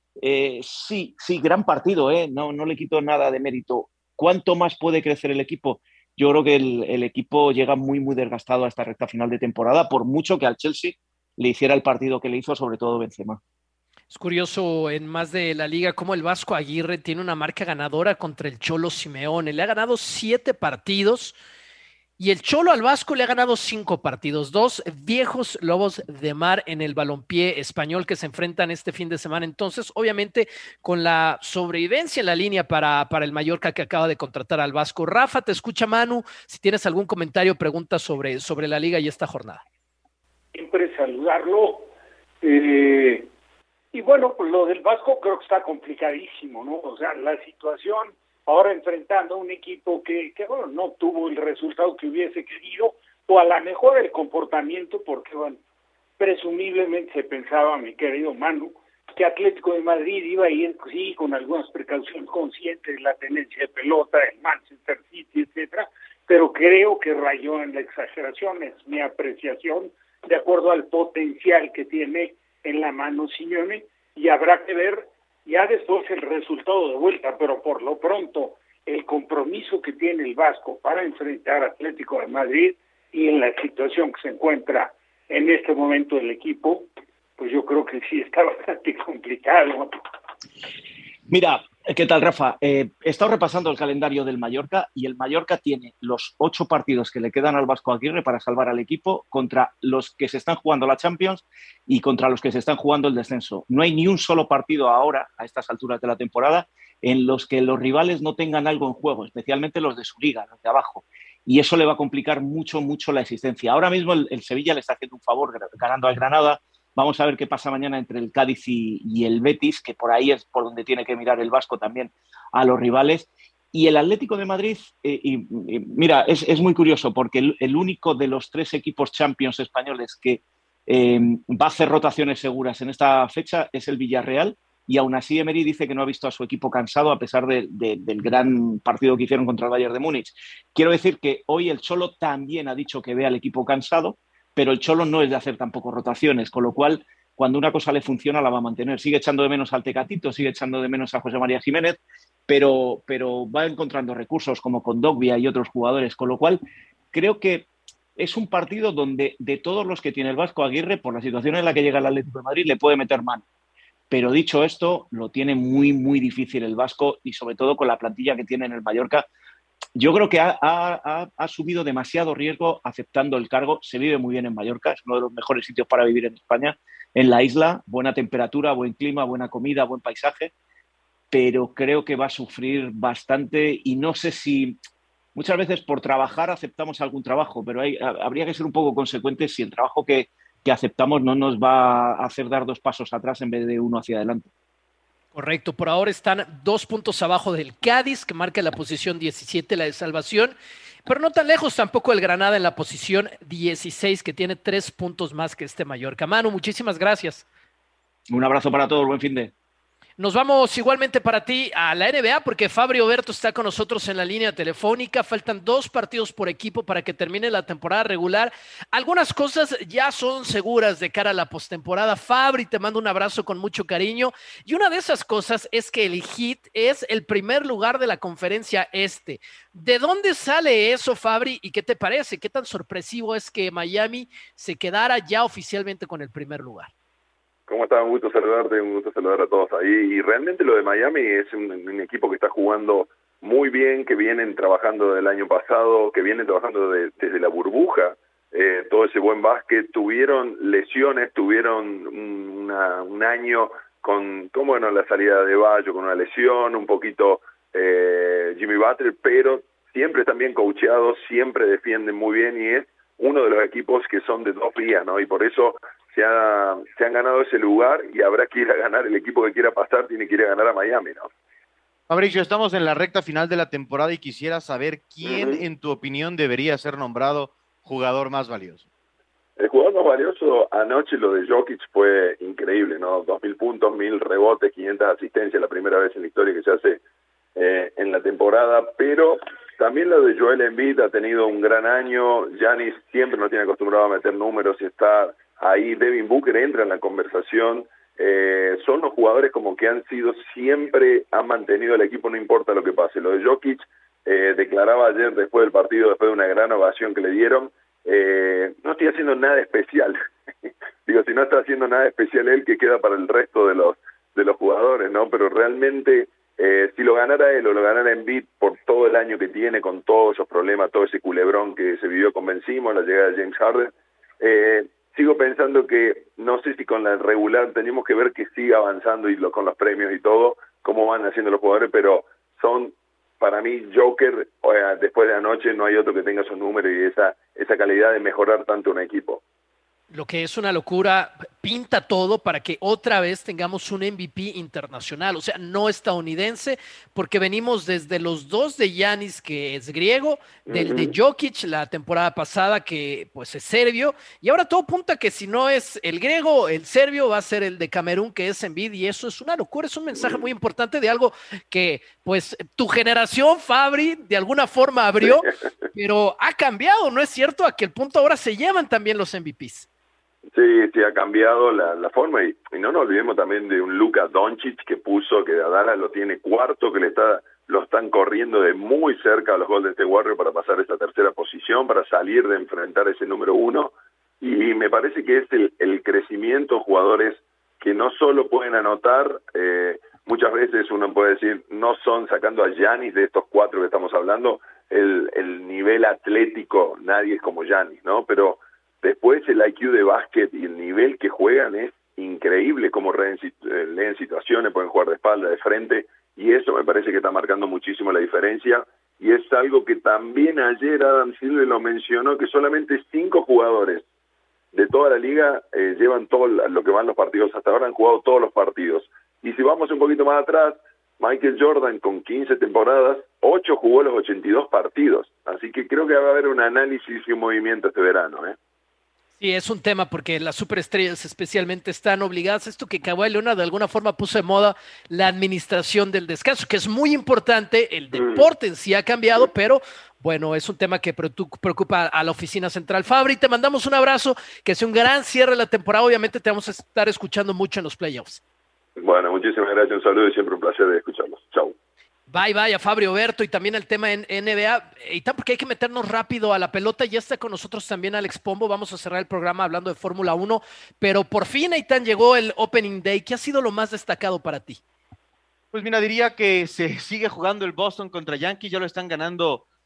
[SPEAKER 10] Sí, gran partido, no le quito nada de mérito. ¿Cuánto más puede crecer el equipo? Yo creo que el equipo llega muy, muy desgastado a esta recta final de temporada, por mucho que al Chelsea le hiciera el partido que le hizo, sobre todo Benzema.
[SPEAKER 2] Es curioso en más de la liga cómo el Vasco Aguirre tiene una marca ganadora contra el Cholo Simeone. Le ha ganado 7 partidos y el Cholo al Vasco le ha ganado 5 partidos. 2 viejos lobos de mar en el balompié español que se enfrentan este fin de semana. Entonces, obviamente, con la sobrevivencia en la línea para el Mallorca que acaba de contratar al Vasco. Rafa, te escucha Manu. Si tienes algún comentario, pregunta sobre la liga y esta jornada.
[SPEAKER 3] Siempre saludarlo. Y bueno, pues lo del Vasco creo que está complicadísimo, ¿no? O sea, la situación ahora enfrentando a un equipo que bueno, no tuvo el resultado que hubiese querido, o a lo mejor el comportamiento, porque bueno, presumiblemente se pensaba, mi querido Manu, que Atlético de Madrid iba a ir, sí, con algunas precauciones conscientes de la tenencia de pelota, el Manchester City, etcétera, pero creo que rayó en la exageración, es mi apreciación, de acuerdo al potencial que tiene en la mano Simeone, y habrá que ver ya después el resultado de vuelta, pero por lo pronto el compromiso que tiene el Vasco para enfrentar a Atlético de Madrid y en la situación que se encuentra en este momento el equipo, pues yo creo que sí está bastante complicado.
[SPEAKER 10] Mira, ¿qué tal, Rafa? He estado repasando el calendario del Mallorca y el Mallorca tiene los 8 partidos que le quedan al Vasco Aguirre para salvar al equipo contra los que se están jugando la Champions y contra los que se están jugando el descenso. No hay ni un solo partido ahora, a estas alturas de la temporada, en los que los rivales no tengan algo en juego, especialmente los de su liga, los de abajo. Y eso le va a complicar mucho, mucho la existencia. Ahora mismo el Sevilla le está haciendo un favor ganando al Granada. Vamos a ver qué pasa mañana entre el Cádiz y el Betis, que por ahí es por donde tiene que mirar el Vasco también a los rivales. Y el Atlético de Madrid, mira, es muy curioso porque el único de los 3 equipos Champions españoles que va a hacer rotaciones seguras en esta fecha es el Villarreal, y aún así Emery dice que no ha visto a su equipo cansado a pesar del gran partido que hicieron contra el Bayern de Múnich. Quiero decir que hoy el Cholo también ha dicho que ve al equipo cansado, pero el Cholo no es de hacer tampoco rotaciones, con lo cual, cuando una cosa le funciona, la va a mantener. Sigue echando de menos al Tecatito, sigue echando de menos a José María Jiménez, pero va encontrando recursos como Kondogbia y otros jugadores, con lo cual creo que es un partido donde de todos los que tiene el Vasco Aguirre, por la situación en la que llega el Atlético de Madrid, le puede meter mano. Pero dicho esto, lo tiene muy, muy difícil el Vasco y sobre todo con la plantilla que tiene en el Mallorca. Yo creo que ha asumido demasiado riesgo aceptando el cargo. Se vive muy bien en Mallorca, es uno de los mejores sitios para vivir en España. En la isla, buena temperatura, buen clima, buena comida, buen paisaje, pero creo que va a sufrir bastante y no sé si... Muchas veces por trabajar aceptamos algún trabajo, pero habría que ser un poco consecuentes si el trabajo que aceptamos no nos va a hacer dar 2 pasos atrás en vez de 1 hacia adelante.
[SPEAKER 2] Correcto, por ahora están 2 puntos abajo del Cádiz, que marca la posición 17, la de salvación, pero no tan lejos tampoco el Granada en la posición 16, que tiene 3 puntos más que este Mallorca. Manu, muchísimas gracias.
[SPEAKER 10] Un abrazo para todos, buen fin de...
[SPEAKER 2] Nos vamos igualmente para ti a la NBA porque Fabri Oberto está con nosotros en la línea telefónica. Faltan 2 partidos por equipo para que termine la temporada regular. Algunas cosas ya son seguras de cara a la postemporada. Fabri, te mando un abrazo con mucho cariño. Y una de esas cosas es que el Heat es el primer lugar de la conferencia este. ¿De dónde sale eso, Fabri? ¿Y qué te parece? ¿Qué tan sorpresivo es que Miami se quedara ya oficialmente con el primer lugar?
[SPEAKER 11] ¿Cómo estás? Un gusto saludarte, un gusto saludar a todos ahí. Y realmente lo de Miami es un equipo que está jugando muy bien, que vienen trabajando del año pasado, que vienen trabajando desde la burbuja, todo ese buen básquet. Tuvieron lesiones, tuvieron un año con bueno, la salida de Bayo, con una lesión, un poquito Jimmy Butler, pero siempre están bien coacheados, siempre defienden muy bien y es uno de los equipos que son de 2 vías, ¿no? Y por eso se han ganado ese lugar y habrá que ir a ganar, el equipo que quiera pasar tiene que ir a ganar a Miami, ¿no?
[SPEAKER 4] Fabricio, estamos en la recta final de la temporada y quisiera saber quién, en tu opinión, debería ser nombrado jugador más valioso.
[SPEAKER 11] El jugador más valioso anoche, lo de Jokic fue increíble, ¿no? 2.000 puntos, 1.000 rebotes, 500 asistencias, la primera vez en la historia que se hace en la temporada, pero también lo de Joel Embiid ha tenido un gran año. Giannis siempre nos tiene acostumbrado a meter números y estar ahí. Devin Booker entra en la conversación. Son los jugadores como que han sido siempre, han mantenido el equipo, no importa lo que pase. Lo de Jokic, declaraba ayer después del partido, después de una gran ovación que le dieron, no estoy haciendo nada especial. Digo, si no está haciendo nada especial él, que queda para el resto de los jugadores, ¿no? Pero realmente, si lo ganara él o lo ganara Embiid por todo el año que tiene, con todos esos problemas, todo ese culebrón que se vivió con Ben Simmons, la llegada de James Harden, sigo pensando que, no sé si con la regular, tenemos que ver que siga avanzando y con los premios y todo, cómo van haciendo los jugadores, pero son, para mí, Joker, después de anoche no hay otro que tenga esos números y esa calidad de mejorar tanto un equipo.
[SPEAKER 2] Lo que es una locura, pinta todo para que otra vez tengamos un MVP internacional, o sea, no estadounidense, porque venimos desde los 2 de Giannis, que es griego, del de Jokic la temporada pasada, que pues es serbio, y ahora todo apunta que si no es el griego, el serbio va a ser el de Camerún, que es Embiid, y eso es una locura, es un mensaje muy importante de algo que pues tu generación, Fabri, de alguna forma abrió, pero ha cambiado, ¿no es cierto? A que el punto ahora se llevan también los MVPs.
[SPEAKER 11] Sí, ha cambiado la forma y no nos olvidemos también de un Luka Doncic que puso, que a Dallas lo tiene cuarto, que lo están corriendo de muy cerca a los Golden State Warriors para pasar esa tercera posición, para salir de enfrentar ese número 1, y me parece que es el crecimiento, jugadores que no solo pueden anotar, muchas veces uno puede decir, no son, sacando a Giannis de estos 4 que estamos hablando, el nivel atlético, nadie es como Giannis, ¿no? Pero después el IQ de básquet y el nivel que juegan es increíble, cómo leen situaciones, pueden jugar de espalda, de frente, y eso me parece que está marcando muchísimo la diferencia, y es algo que también ayer Adam Silver lo mencionó, que solamente 5 jugadores de toda la liga llevan todo lo que van los partidos, hasta ahora han jugado todos los partidos, y si vamos un poquito más atrás, Michael Jordan con 15 temporadas, 8 jugó los 82 partidos, así que creo que va a haber un análisis y un movimiento este verano, ¿eh?
[SPEAKER 2] Sí, es un tema porque las superestrellas especialmente están obligadas. Esto que Kawhi Leonard de alguna forma puso de moda la administración del descanso, que es muy importante. El deporte en sí ha cambiado, pero bueno, es un tema que preocupa a la oficina central. Fabri, te mandamos un abrazo, que sea un gran cierre de la temporada. Obviamente te vamos a estar escuchando mucho en los playoffs.
[SPEAKER 11] Bueno, muchísimas gracias, un saludo y siempre un placer de escucharlos. Chau.
[SPEAKER 2] Bye a Fabri Oberto y también el tema en NBA, y tan porque hay que meternos rápido a la pelota. Ya está con nosotros también Alex Pombo. Vamos a cerrar el programa hablando de Fórmula 1, pero por fin, Eitan, llegó el Opening Day. ¿Qué ha sido lo más destacado para ti?
[SPEAKER 4] Pues mira, diría que se sigue jugando el Boston contra Yankees, ya lo están ganando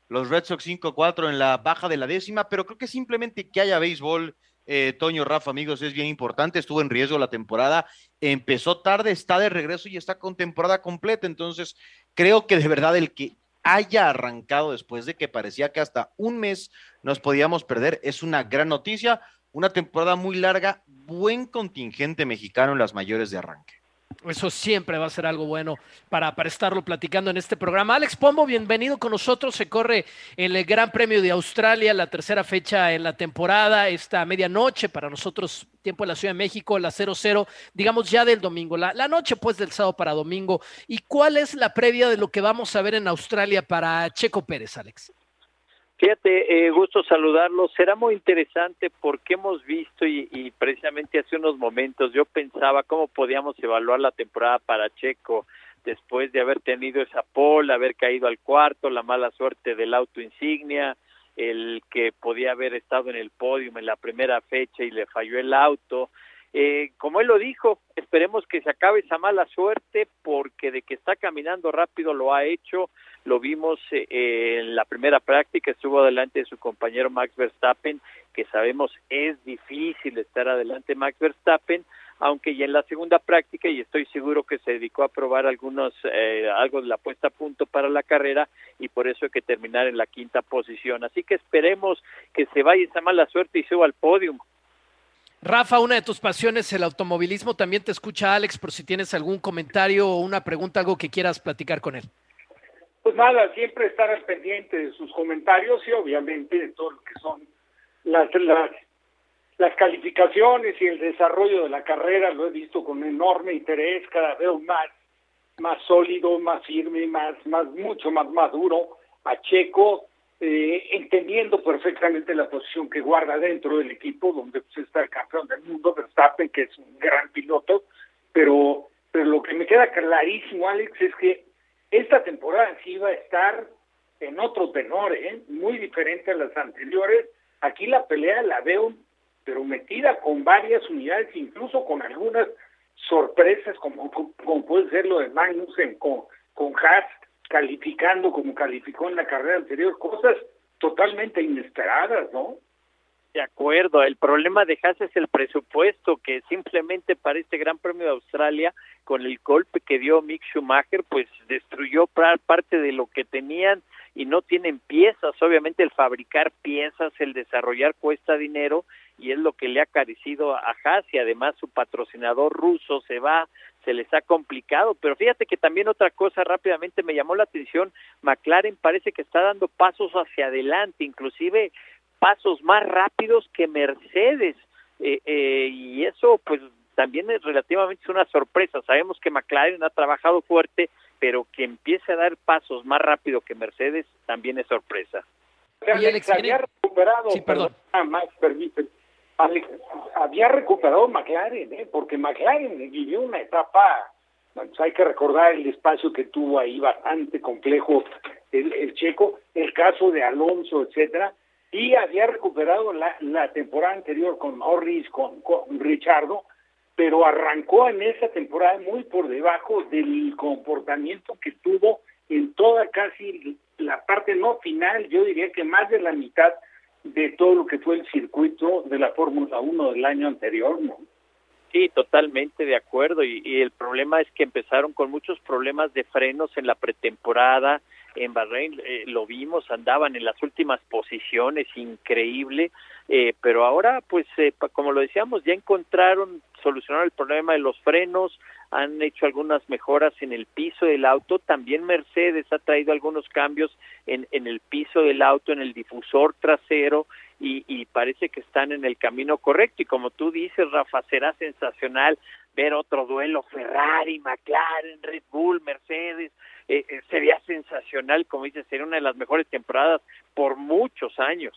[SPEAKER 4] los Red Sox 5-4 en la baja de la 10ª, pero creo que simplemente que haya béisbol, Toño, Rafa, amigos, es bien importante. Estuvo en riesgo la temporada, empezó tarde, está de regreso y está con temporada completa. Entonces creo que de verdad el que haya arrancado después de que parecía que hasta un mes nos podíamos perder es una gran noticia. Una temporada muy larga, buen contingente mexicano en las mayores de arranque.
[SPEAKER 2] Eso siempre va a ser algo bueno para estarlo platicando en este programa. Alex Pombo, bienvenido con nosotros. Se corre el Gran Premio de Australia, la tercera fecha en la temporada, esta medianoche para nosotros, tiempo de la Ciudad de México, la 00, digamos ya del domingo, la noche pues del sábado para domingo. ¿Y cuál es la previa de lo que vamos a ver en Australia para Checo Pérez, Alex?
[SPEAKER 12] Fíjate, gusto saludarlos. Será muy interesante porque hemos visto y precisamente hace unos momentos yo pensaba cómo podíamos evaluar la temporada para Checo después de haber tenido esa pole, haber caído al cuarto, la mala suerte del auto insignia, el que podía haber estado en el podio en la primera fecha y le falló el auto. Como él lo dijo, esperemos que se acabe esa mala suerte porque de que está caminando rápido lo ha hecho. Lo vimos en la primera práctica, estuvo delante de su compañero Max Verstappen, que sabemos es difícil estar adelante de Max Verstappen, aunque ya en la segunda práctica, y estoy seguro que se dedicó a probar algo de la puesta a punto para la carrera, y por eso hay que terminar en la quinta posición. Así que esperemos que se vaya esa mala suerte y suba al podio.
[SPEAKER 2] Rafa, una de tus pasiones, el automovilismo, también te escucha Alex, por si tienes algún comentario o una pregunta, algo que quieras platicar con él.
[SPEAKER 3] Pues nada, siempre estar al pendiente de sus comentarios y obviamente de todo lo que son las calificaciones y el desarrollo de la carrera. Lo he visto con enorme interés, cada vez más sólido, más firme, mucho más maduro a Checo, entendiendo perfectamente la posición que guarda dentro del equipo, donde pues, está el campeón del mundo, Verstappen, que es un gran piloto, pero lo que me queda clarísimo, Alex, es que esta temporada sí va a estar en otro tenor, muy diferente a las anteriores. Aquí la pelea la veo, pero metida con varias unidades, incluso con algunas sorpresas, como puede ser lo de Magnussen con Haas, calificando como calificó en la carrera anterior, cosas totalmente inesperadas, ¿no?
[SPEAKER 12] De acuerdo, el problema de Haas es el presupuesto, que simplemente para este Gran Premio de Australia, con el golpe que dio Mick Schumacher, pues destruyó parte de lo que tenían y no tienen piezas. Obviamente el fabricar piezas, el desarrollar cuesta dinero y es lo que le ha carecido a Haas, y además su patrocinador ruso se les ha complicado. Pero fíjate que también otra cosa rápidamente me llamó la atención, McLaren parece que está dando pasos hacia adelante, inclusive pasos más rápidos que Mercedes, y eso pues también es relativamente una sorpresa. Sabemos que McLaren ha trabajado fuerte, pero que empiece a dar pasos más rápido que Mercedes también es sorpresa.
[SPEAKER 3] Alex, había recuperado,
[SPEAKER 2] sí, perdón.
[SPEAKER 3] Max, permíteme. Alex, había recuperado McLaren, porque McLaren vivió una etapa, pues hay que recordar el espacio que tuvo ahí bastante complejo el Checo, el caso de Alonso, etcétera, y había recuperado la temporada anterior con Norris, con Richardo, pero arrancó en esa temporada muy por debajo del comportamiento que tuvo en toda casi la parte no final, yo diría que más de la mitad de todo lo que fue el circuito de la Fórmula 1 del año anterior, ¿no?
[SPEAKER 12] Sí, totalmente de acuerdo, y el problema es que empezaron con muchos problemas de frenos en la pretemporada. En Bahrein lo vimos, andaban en las últimas posiciones, increíble, pero ahora pues como lo decíamos, ya solucionaron el problema de los frenos, han hecho algunas mejoras en el piso del auto. También Mercedes ha traído algunos cambios en el piso del auto, en el difusor trasero, y parece que están en el camino correcto. Y como tú dices, Rafa, será sensacional ver otro duelo Ferrari, McLaren, Red Bull, Mercedes. Sería sensacional, como dices, sería una de las mejores temporadas por muchos años.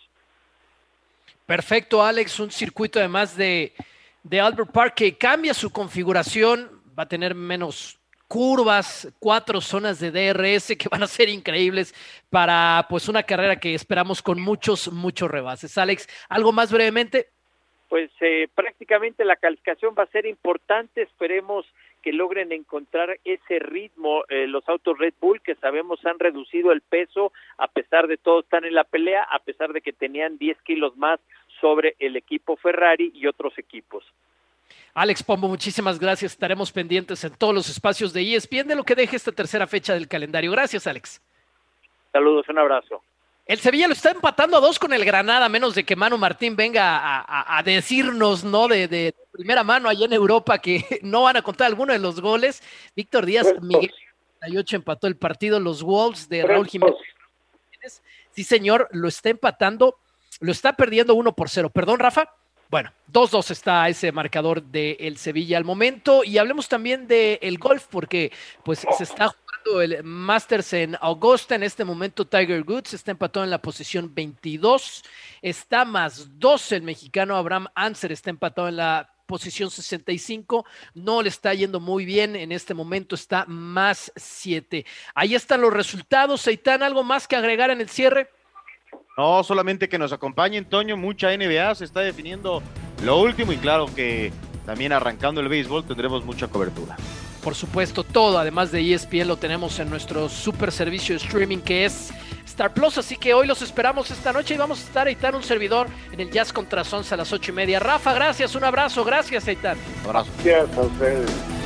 [SPEAKER 2] Perfecto, Alex, un circuito además de Albert Park que cambia su configuración, va a tener menos curvas, 4 zonas de DRS que van a ser increíbles para pues una carrera que esperamos con muchos rebases. Alex, ¿algo más brevemente?
[SPEAKER 12] Pues prácticamente la calificación va a ser importante, esperemos que logren encontrar ese ritmo. Los autos Red Bull, que sabemos han reducido el peso, a pesar de todo están en la pelea, a pesar de que tenían 10 kilos más sobre el equipo Ferrari y otros equipos.
[SPEAKER 2] Alex Pombo, muchísimas gracias. Estaremos pendientes en todos los espacios de ESPN de lo que deje esta tercera fecha del calendario. Gracias, Alex.
[SPEAKER 12] Saludos, un abrazo.
[SPEAKER 2] El Sevilla lo está empatando a 2 con el Granada, a menos de que Manu Martín venga a decirnos, ¿no? De primera mano allá en Europa que no van a contar alguno de los goles. Víctor Díaz, Miguel 38 empató el partido. Los Wolves de Raúl Jiménez. Sí, señor, lo está empatando, lo está perdiendo 1-0. Perdón, Rafa. Bueno, 2-2 está ese marcador del Sevilla al momento. Y hablemos también del golf, porque pues se está jugando el Masters en Augusta. En este momento Tiger Woods está empatado en la posición 22. Está +2 el mexicano Abraham Ancer, está empatado en la posición 65. No le está yendo muy bien. En este momento está +7. Ahí están los resultados. Seitán, ¿algo más que agregar en el cierre?
[SPEAKER 4] No, solamente que nos acompañen, Toño, mucha NBA, se está definiendo lo último y claro que también arrancando el béisbol tendremos mucha cobertura.
[SPEAKER 2] Por supuesto, todo, además de ESPN, lo tenemos en nuestro super servicio de streaming que es Star Plus, así que hoy los esperamos esta noche y vamos a estar Eitan, un servidor, en el Jazz contra Sons a las 8:30. Rafa, gracias, un abrazo, gracias Eitan.
[SPEAKER 4] Un abrazo.
[SPEAKER 3] Gracias a ustedes.